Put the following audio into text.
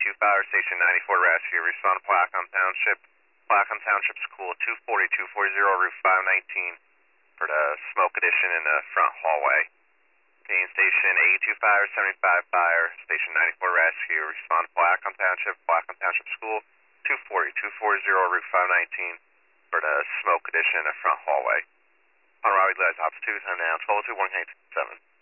Fire Station 94 Rescue. Respond to Placom Township School 240 Route 519 for the smoke addition in the front hallway. Gain Station 82 Fire, 75 Fire, Station 94 Rescue. Respond to Placom Township School 240 Route 519 for the smoke addition in the front hallway. On Robbie Glass, Ops 2, now 1221 7.